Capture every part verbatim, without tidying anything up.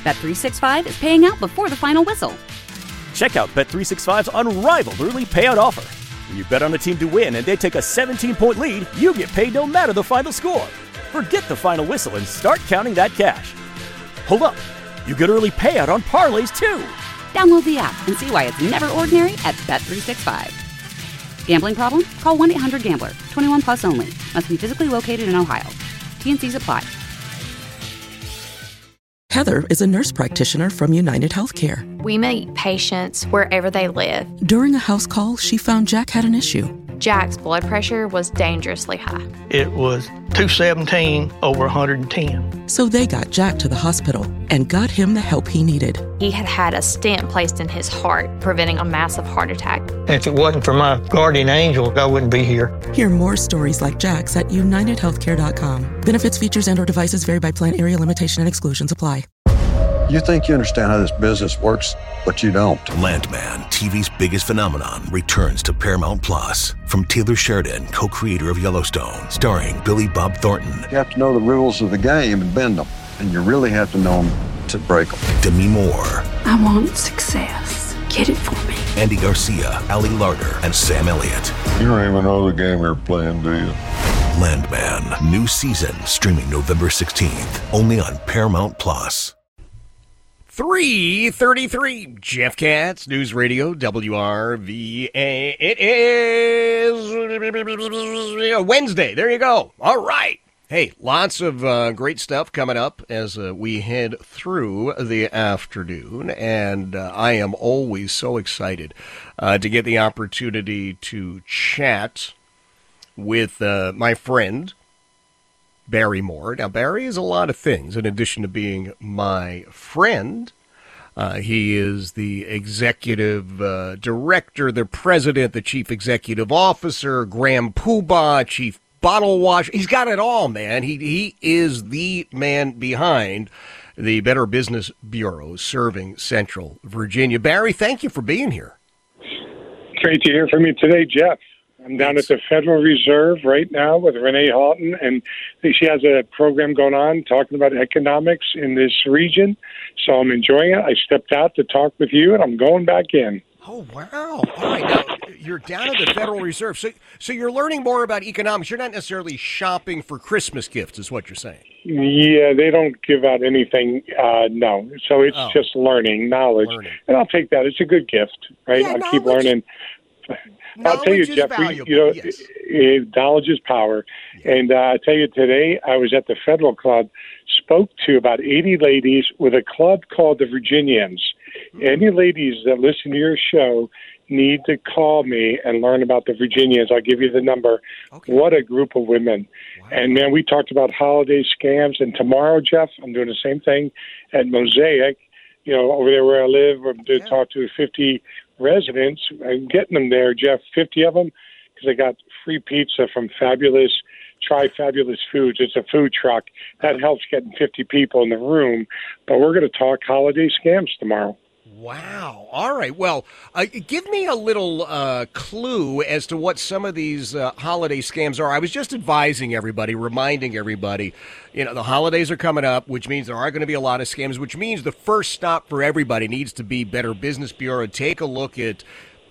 Bet three sixty-five is paying out before the final whistle. Check out Bet three sixty-five's unrivaled early payout offer. When you bet on a team to win and they take a seventeen-point lead, you get paid no matter the final score. Forget the final whistle and start counting that cash. Hold up. You get early payout on parlays, too. Download the app and see why it's never ordinary at Bet three sixty-five. Gambling problem? Call one eight hundred gambler. twenty-one plus only. Must be physically located in Ohio. T N Cs apply. Heather is a nurse practitioner from United Healthcare. We meet patients wherever they live. During a house call, she found Jack had an issue. Jack's blood pressure was dangerously high. It was two seventeen over one hundred ten. So they got Jack to the hospital and got him the help he needed. He had had a stent placed in his heart, preventing a massive heart attack. If it wasn't for my guardian angel, I wouldn't be here. Hear more stories like Jack's at united healthcare dot com. Benefits, features, and or devices vary by plan, area, limitation, and exclusions apply. You think you understand how this business works, but you don't. Landman, T V's biggest phenomenon, returns to Paramount Plus. From Taylor Sheridan, co-creator of Yellowstone, starring Billy Bob Thornton. You have to know the rules of the game and bend them, and you really have to know them to break them. Demi Moore. I want success. Get it for me. Andy Garcia, Ali Larder, and Sam Elliott. You don't even know the game you're playing, do you? Landman, new season, streaming November sixteenth, only on Paramount Plus. three thirty-three, Jeff Katz, News Radio, W R V A. It is Wednesday. There you go. All right. Hey, lots of uh, great stuff coming up as uh, we head through the afternoon, and uh, I am always so excited uh, to get the opportunity to chat with uh, my friend, Barry Moore. Now, Barry is a lot of things in addition to being my friend. Uh, he is the executive uh, director, the president, the chief executive officer, Graham Poobah, chief bottle washer. He's got it all, man. He he is the man behind the Better Business Bureau serving Central Virginia. Barry, thank you for being here. Great to hear from you today, Jeff. I'm down at the Federal Reserve right now with Renee Halton, and she has a program going on talking about economics in this region. So I'm enjoying it. I stepped out to talk with you, and I'm going back in. Oh, wow. All right. Now, you're down at the Federal Reserve. So, so you're learning more about economics. You're not necessarily shopping for Christmas gifts, is what you're saying. Yeah, they don't give out anything, uh, no. So it's Oh. just learning, knowledge. Learning. And I'll take that. It's a good gift, right? Yeah, I'll keep knowledge- learning. I'll tell you, Knowledge is Jeff, we, valuable, you know, yes. eh, knowledge is power. And uh, I tell you, today I was at the Federal Club, spoke to about eighty ladies with a club called the Virginians. Mm-hmm. Any ladies that listen to your show need to call me and learn about the Virginians. I'll give you the number. Okay. What a group of women. Wow. And, man, we talked about holiday scams. And tomorrow, Jeff, I'm doing the same thing at Mosaic, you know, over there where I live. I'm going to Yeah. talk to fifty residents. I'm getting them there, Jeff, fifty of them, because I got free pizza from Fabulous, Try Fabulous Foods. It's a food truck. That helps getting fifty people in the room. But we're going to talk holiday scams tomorrow. Wow. All right. Well, uh, give me a little uh, clue as to what some of these uh, holiday scams are. I was just advising everybody, reminding everybody, you know, the holidays are coming up, which means there are going to be a lot of scams, which means the first stop for everybody needs to be Better Business Bureau. Take a look at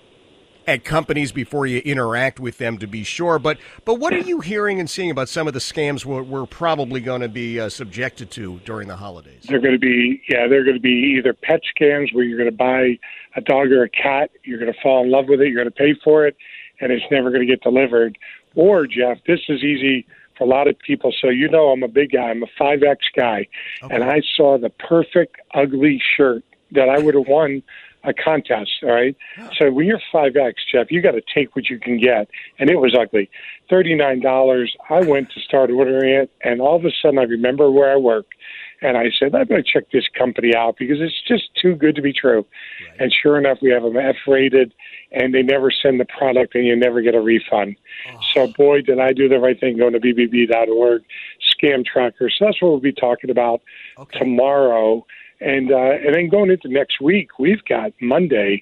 at companies before you interact with them to be sure. But but what are you hearing and seeing about some of the scams we're, we're probably going to be uh, subjected to during the holidays? They're going to be, yeah, they're going to be either pet scams where you're going to buy a dog or a cat, you're going to fall in love with it, you're going to pay for it, and it's never going to get delivered. Or, Jeff, this is easy for a lot of people. So you know I'm a big guy. I'm a five X guy. Okay. And I saw the perfect ugly shirt that I would have won a contest, all right? So when you're five X, Jeff, you got to take what you can get. And it was ugly. thirty-nine dollars. I went to start ordering it, and all of a sudden I remember where I work. And I said, I'm going to check this company out because it's just too good to be true. Right. And sure enough, we have them F-rated, and they never send the product, and you never get a refund. Oh. So, boy, did I do the right thing going to B B B dot org, Scam Tracker. So that's what we'll be talking about okay. tomorrow. And uh, and then going into next week, we've got Monday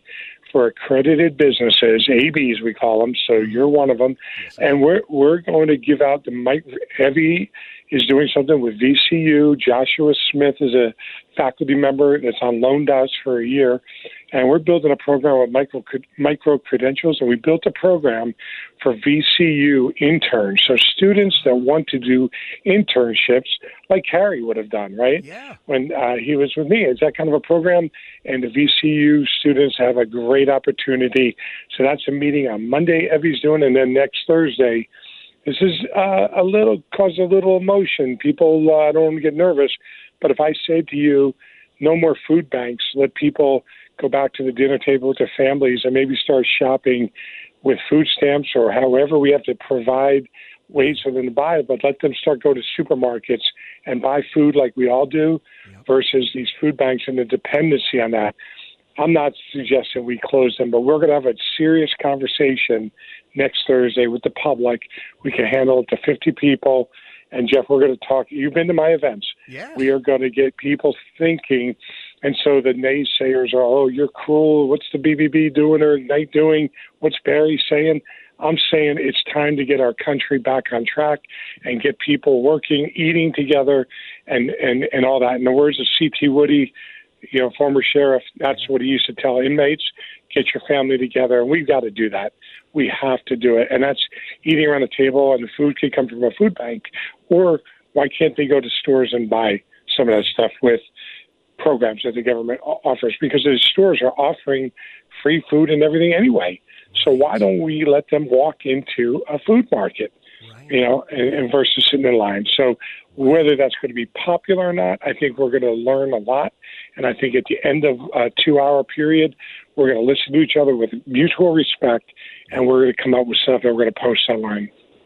for accredited businesses, A Bs we call them. So you're one of them, yes, and we're we're going to give out the Mike. Evie is doing something with V C U. Joshua Smith is a faculty member that's on loan to us for a year, and we're building a program with micro micro credentials. And we built a program for V C U interns, so students that want to do internships, like Harry would have done, right? Yeah. When uh, he was with me, it's that kind of a program, and the V C U students have a great opportunity. So that's a meeting on Monday. Evie's doing, and then next Thursday. This is uh, a little cause a little emotion. People uh, don't want to get nervous, but if I say to you, no more food banks, let people go back to the dinner table with their families and maybe start shopping with food stamps or however we have to provide ways for them to buy it, but let them start go to supermarkets and buy food like we all do, yep, versus these food banks and the dependency on that. I'm not suggesting we close them, but we're going to have a serious conversation next Thursday with the public. We can handle it to fifty people. And, Jeff, we're going to talk. You've been to my events. Yeah. We are going to get people thinking. And so the naysayers are, oh, you're cruel. What's the B B B doing or Ignite doing? What's Barry saying? I'm saying it's time to get our country back on track and get people working, eating together, and, and, and all that. In the words of C T Woody, you know, former sheriff, that's what he used to tell inmates, get your family together. And we've got to do that. We have to do it. And that's eating around the table, and the food can come from a food bank. Or why can't they go to stores and buy some of that stuff with programs that the government offers? Because the stores are offering free food and everything anyway. So why don't we let them walk into a food market, you know, and, and versus sitting in line? So whether that's going to be popular or not, I think we're going to learn a lot. And I think at the end of a two-hour period, we're going to listen to each other with mutual respect, and we're going to come up with stuff that we're going to post online.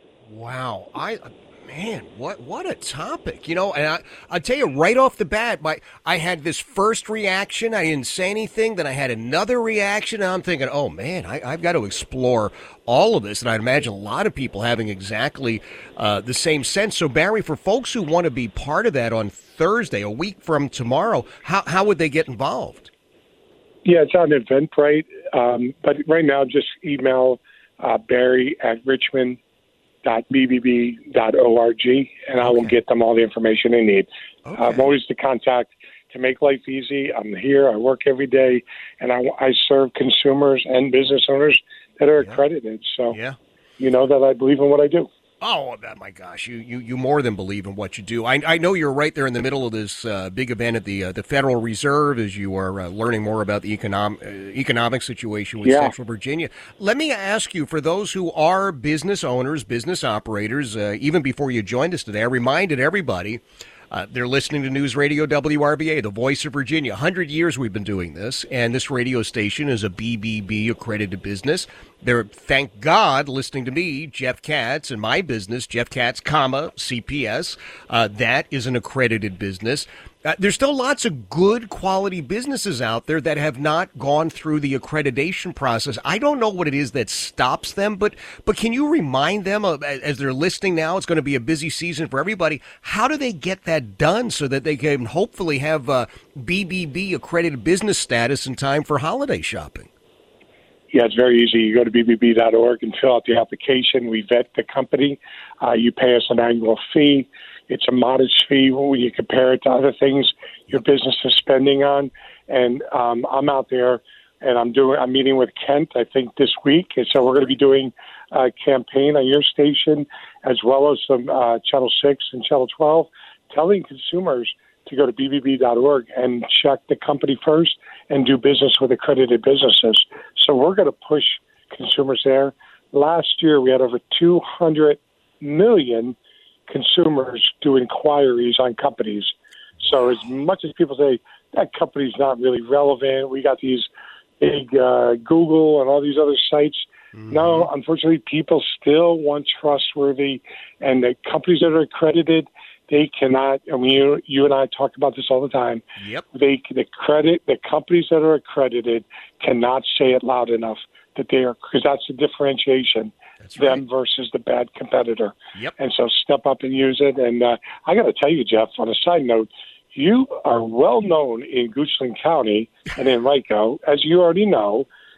Wow. I... Man, what what a topic, you know, and I, I'll tell you right off the bat, my I had this first reaction, I didn't say anything, then I had another reaction, and I'm thinking, oh, man, I, I've got to explore all of this, and I'd imagine a lot of people having exactly uh, the same sense. So, Barry, for folks who want to be part of that on Thursday, a week from tomorrow, how, how would they get involved? Yeah, it's on Eventbrite, um, but right now just email uh, Barry at Richmond. dot b b b dot org, and I will okay. get them all the information they need. Okay. I'm always the contact to make life easy. I'm here. I work every day, and I, I serve consumers and business owners that are yeah. accredited. So yeah. you know that I believe in what I do. Oh, my gosh, you, you, you more than believe in what you do. I, I know you're right there in the middle of this uh, big event at the uh, the Federal Reserve as you are uh, learning more about the economic, uh, economic situation with yeah. Central Virginia. Let me ask you, for those who are business owners, business operators, uh, even before you joined us today, I reminded everybody Uh, they're listening to News Radio W R V A, the voice of Virginia. one hundred years we've been doing this, and this radio station is a B B B accredited business. They're, thank God, listening to me, Jeff Katz, and my business, Jeff Katz, comma, C P S. Uh, that is an accredited business. Uh, there's still lots of good quality businesses out there that have not gone through the accreditation process. I don't know what it is that stops them, but but can you remind them, of, as they're listening now, it's going to be a busy season for everybody, how do they get that done so that they can hopefully have uh, B B B accredited business status in time for holiday shopping? Yeah, it's very easy. You go to b b b dot org and fill out the application. We vet the company. Uh, you pay us an annual fee. It's a modest fee when you compare it to other things your business is spending on. And um, I'm out there, and I'm doing. I'm meeting with Kent, I think, this week. And so we're going to be doing a campaign on your station, as well as some uh, Channel six and Channel twelve, telling consumers to go to b b b dot org and check the company first and do business with accredited businesses. So we're going to push consumers there. Last year, we had over two hundred million consumers do inquiries on companies. So as much as people say that company's not really relevant, we got these big uh, Google and all these other sites. Mm-hmm. No, unfortunately, people still want trustworthy, and the companies that are accredited, they cannot. I mean, you, you and I talk about this all the time. Yep. They the credit the companies that are accredited cannot say it loud enough that they are, because that's the differentiation. That's them right. versus the bad competitor. Yep. And so step up and use it. And uh, I got to tell you, Jeff, on a side note, you are well known in Goochland County and in Enrico, as you already know,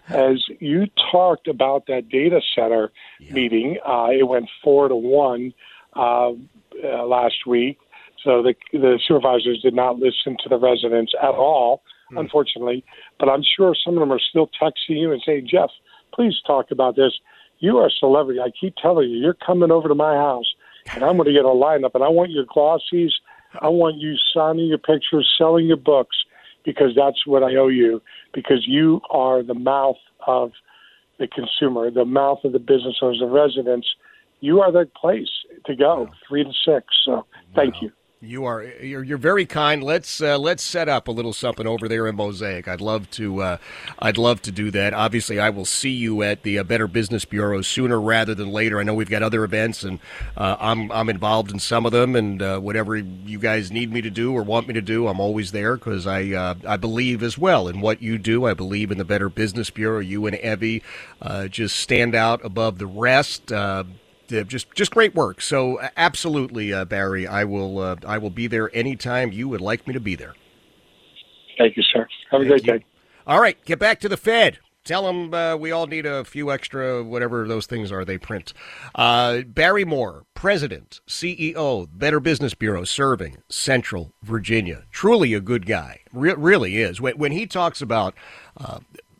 as you talked about that data center yeah. meeting. Uh, it went four to one uh, uh, last week. So the, the supervisors did not listen to the residents at all, mm. unfortunately. But I'm sure some of them are still texting you and saying, Jeff, please talk about this. You are a celebrity. I keep telling you, you're coming over to my house, and I'm going to get a lineup, and I want your glossies. I want you signing your pictures, selling your books, because that's what I owe you, because you are the mouth of the consumer, the mouth of the business owners, the residents. You are the place to go, wow. three to six. So thank wow. you. You are you're you're very kind. Let's uh, let's set up a little something over there in Mosaic. I'd love to uh, I'd love to do that. Obviously, I will see you at the uh, Better Business Bureau sooner rather than later. I know we've got other events, and uh, I'm I'm involved in some of them. And uh, whatever you guys need me to do or want me to do, I'm always there because I uh, I believe as well in what you do. I believe in the Better Business Bureau. You and Evie uh, just stand out above the rest. Uh, Just, just great work. So, absolutely, uh, Barry, I will, uh, I will be there anytime you would like me to be there. Thank you, sir. Have a Thank great you. day. All right, get back to the Fed. Tell them uh, we all need a few extra, whatever those things are they print. Uh, Barry Moore, President, C E O, Better Business Bureau, serving Central Virginia. Truly a good guy. Re- really is. When, when he talks about uh,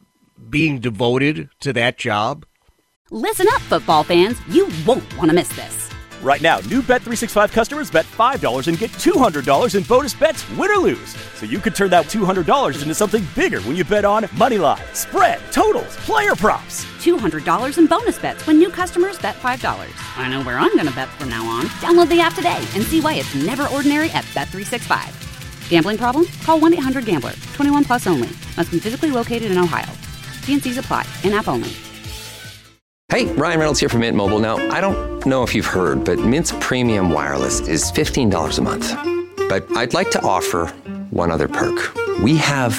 being devoted to that job. Listen up, football fans. You won't want to miss this. Right now, new Bet three sixty-five customers bet five dollars and get two hundred dollars in bonus bets, win or lose. So you could turn that two hundred dollars into something bigger when you bet on money line, spread, totals, player props. two hundred dollars in bonus bets when new customers bet five dollars. I know where I'm going to bet from now on. Download the app today and see why it's never ordinary at Bet three sixty-five. Gambling problem? Call one eight hundred gambler. twenty-one plus only. Must be physically located in Ohio. T and C's apply. In-app only. Hey, Ryan Reynolds here from Mint Mobile. Now, I don't know if you've heard, but Mint's premium wireless is fifteen dollars a month. But I'd like to offer one other perk. We have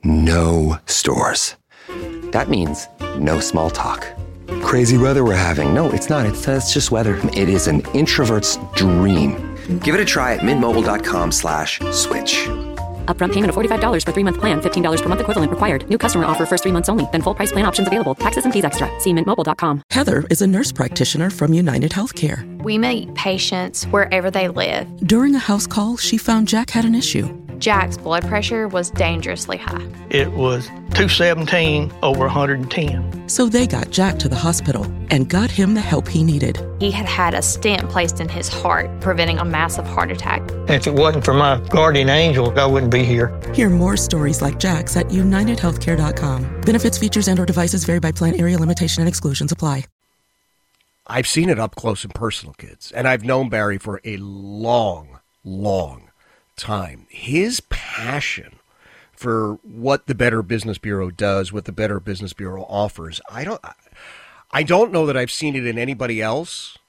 no stores. That means no small talk. Crazy weather we're having. No, it's not. It's, uh, it's just weather. It is an introvert's dream. Give it a try at mintmobile.com slash switch. Upfront payment of forty-five dollars for three-month plan, fifteen dollars per month equivalent required. New customer offer first three months only. Then full price plan options available. Taxes and fees extra. See mint mobile dot com. Heather is a nurse practitioner from United Healthcare. We meet patients wherever they live. During a house call, she found Jack had an issue. Jack's blood pressure was dangerously high. It was two seventeen over one hundred ten. So they got Jack to the hospital and got him the help he needed. He had had a stent placed in his heart, preventing a massive heart attack. If it wasn't for my guardian angel, I wouldn't be here. Hear more stories like Jack's at united healthcare dot com. Benefits, features, and or devices vary by plan, area, limitation, and exclusions apply. I've seen it up close and personal, kids, and I've known Barry for a long, long time. His passion for what the Better Business Bureau does, what the Better Business Bureau offers, I don't, I don't know that I've seen it in anybody else.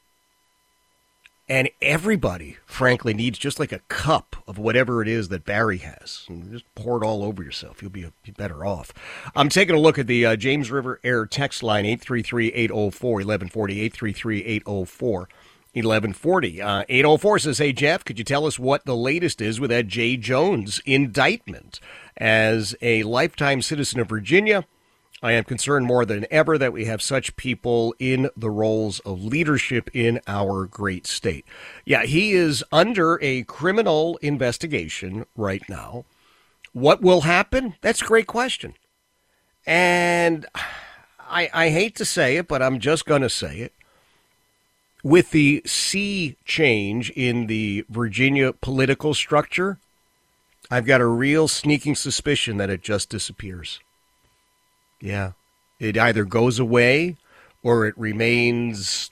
And everybody, frankly, needs just like a cup of whatever it is that Barry has. And just pour it all over yourself. You'll be, a, be better off. I'm taking a look at the uh, James River Air text line, eight three three, eight oh four, eleven forty, eight three three, eight oh four, eleven forty. Uh, eight oh four says, hey, Jeff, could you tell us what the latest is with that Jay Jones indictment? As a lifetime citizen of Virginia, I am concerned more than ever that we have such people in the roles of leadership in our great state. Yeah, he is under a criminal investigation right now. What will happen? That's a great question. And I, I hate to say it, but I'm just going to say it. With the sea change in the Virginia political structure, I've got a real sneaking suspicion that it just disappears. Yeah, it either goes away or it remains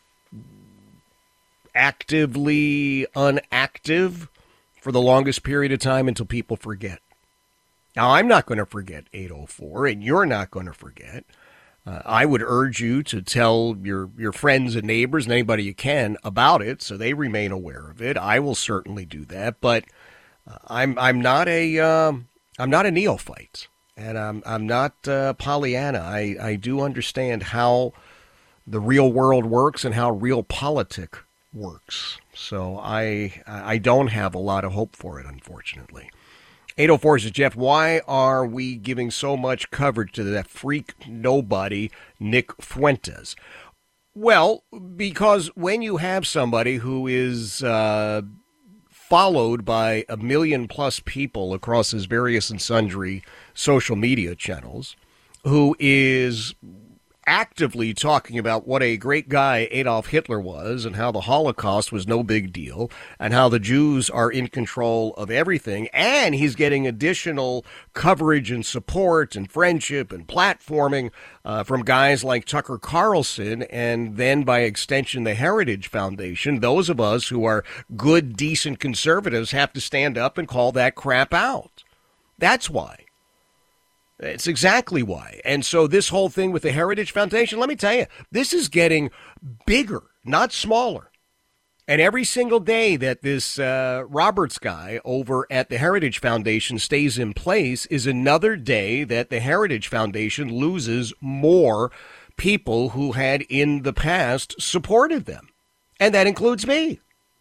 actively unactive for the longest period of time until people forget. Now, I'm not going to forget eight oh four, and you're not going to forget. Uh, I would urge you to tell your, your friends and neighbors and anybody you can about it so they remain aware of it. I will certainly do that, but uh, I'm I'm not a um, I'm not a neophyte. And I'm I'm not uh, Pollyanna. I, I do understand how the real world works and how real politic works. So I I don't have a lot of hope for it, unfortunately. eight oh four says, Jeff, why are we giving so much coverage to that freak nobody, Nick Fuentes? Well, because when you have somebody who is uh, followed by a million plus people across his various and sundry social media channels, who is actively talking about what a great guy Adolf Hitler was and how the Holocaust was no big deal and how the Jews are in control of everything. And he's getting additional coverage and support and friendship and platforming uh, from guys like Tucker Carlson and then by extension the Heritage Foundation. Those of us who are good, decent conservatives have to stand up and call that crap out. That's why. It's exactly why. And so this whole thing with the Heritage Foundation, let me tell you, this is getting bigger, not smaller. And every single day that this uh, Roberts guy over at the Heritage Foundation stays in place is another day that the Heritage Foundation loses more people who had in the past supported them. And that includes me.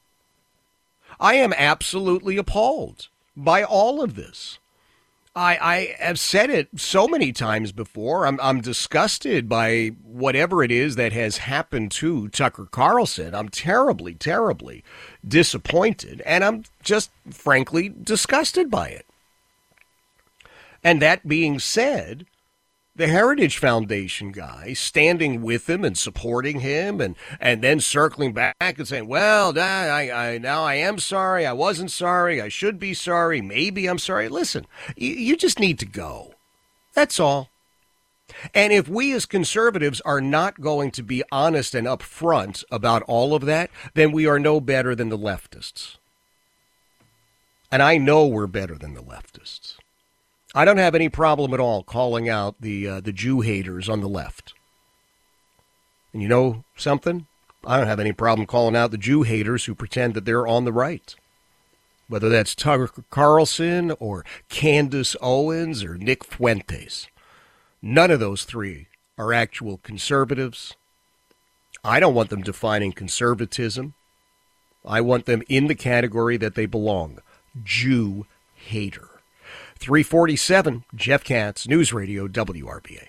I am absolutely appalled by all of this. I, I have said it so many times before. I'm, I'm disgusted by whatever it is that has happened to Tucker Carlson. I'm terribly, terribly disappointed, and I'm just frankly disgusted by it. And that being said, the Heritage Foundation guy standing with him and supporting him and, and then circling back and saying, well, I, I, now I am sorry. I wasn't sorry. I should be sorry. Maybe I'm sorry. Listen, you, you just need to go. That's all. And if we as conservatives are not going to be honest and upfront about all of that, then we are no better than the leftists. And I know we're better than the leftists. I don't have any problem at all calling out the uh, the Jew haters on the left. And you know something? I don't have any problem calling out the Jew haters who pretend that they're on the right. Whether that's Tucker Carlson or Candace Owens or Nick Fuentes. None of those three are actual conservatives. I don't want them defining conservatism. I want them in the category that they belong. Jew hater. three forty-seven, Jeff Katz, News Radio, W R B A.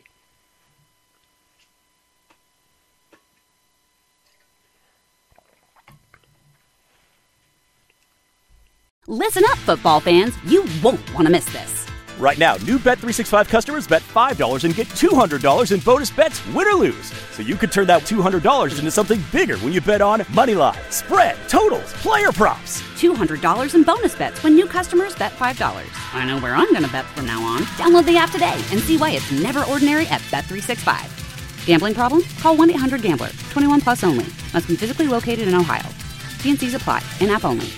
Listen up, football fans. You won't want to miss this. Right now, new Bet three sixty-five customers bet five dollars and get two hundred dollars in bonus bets, win or lose. So you could turn that two hundred dollars into something bigger when you bet on money line, spread, totals, player props. two hundred dollars in bonus bets when new customers bet five dollars. I know where I'm going to bet from now on. Download the app today and see why it's never ordinary at Bet three sixty-five. Gambling problem? Call one eight hundred gambler. twenty-one plus only. Must be physically located in Ohio. T and C's apply. In-app only.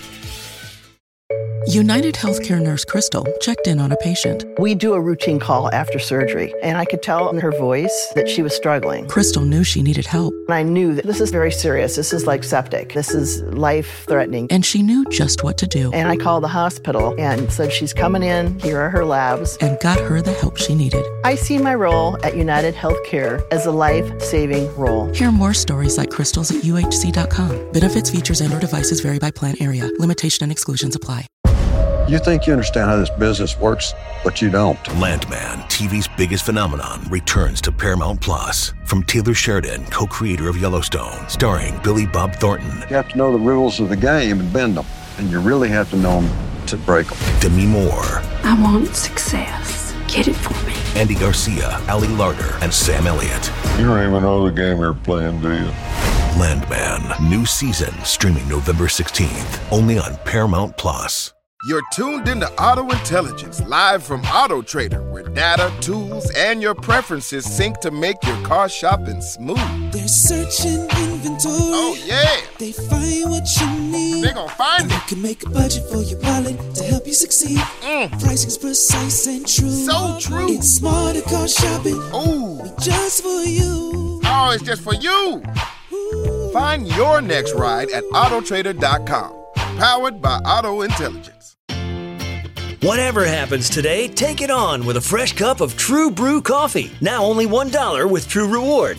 United Healthcare nurse Crystal checked in on a patient. We do a routine call after surgery, and I could tell in her voice that she was struggling. Crystal knew she needed help. And I knew that this is very serious. This is like septic. This is life-threatening. And she knew just what to do. And I called the hospital and said, she's coming in. Here are her labs. And got her the help she needed. I see my role at United Healthcare as a life-saving role. Hear more stories like Crystal's at U H C dot com. Benefits, features, and or devices vary by plan area. Limitation and exclusions apply. You think you understand how this business works, but you don't. Landman, T V's biggest phenomenon, returns to Paramount Plus. From Taylor Sheridan, co-creator of Yellowstone, starring Billy Bob Thornton. You have to know the rules of the game and bend them, and you really have to know them to break them. Demi Moore. I want success. Get it for me. Andy Garcia, Ali Larter, and Sam Elliott. You don't even know the game you're playing, do you? Landman, new season, streaming November sixteenth, only on Paramount Plus. You're tuned into Auto Intelligence, live from Auto Trader, where data, tools, and your preferences sync to make your car shopping smooth. They're searching inventory. Oh, yeah. They find what you need. They're gonna find and it. You can make a budget for your wallet to help you succeed. Mm. Pricing's precise and true. So true. It's smarter car shopping. Ooh. Just for you. Oh, it's just for you. Ooh. Find your next ride at auto trader dot com. Powered by Auto Intelligence. Whatever happens today, take it on with a fresh cup of True Brew coffee. Now only one dollar with True Rewards.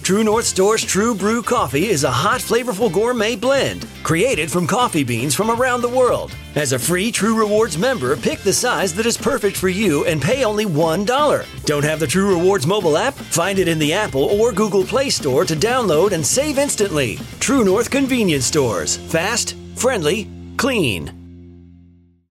True North Store's True Brew Coffee is a hot, flavorful gourmet blend created from coffee beans from around the world. As a free True Rewards member, pick the size that is perfect for you and pay only one dollar. Don't have the True Rewards mobile app? Find it in the Apple or Google Play Store to download and save instantly. True North Convenience Stores. Fast, friendly, clean.